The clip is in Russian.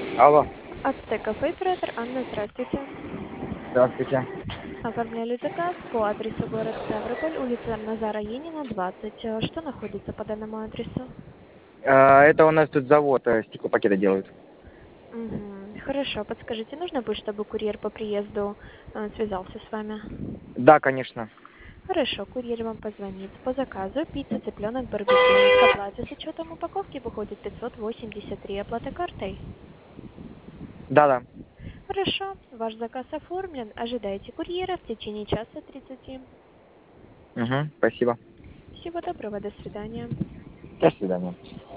Алло, Ацтек кафе, оператор Анна, здравствуйте. здравствуйте. Оформляли заказ по адресу город Ставрополь, улица Назара Енина, 20. Что находится по данному адресу? Это у нас тут завод стеклопакеты делают. Угу. Хорошо, подскажите, нужно будет, чтобы курьер по приезду связался с вами? Да, конечно. Хорошо, курьер вам позвонит. По заказу пицца, цыпленок, барбекю. К оплате с учетом упаковки выходит 583, оплата картой. Да-да. Хорошо, ваш заказ оформлен. Ожидайте курьера в течение часа 30. Угу, спасибо. Всего доброго, до свидания. До свидания.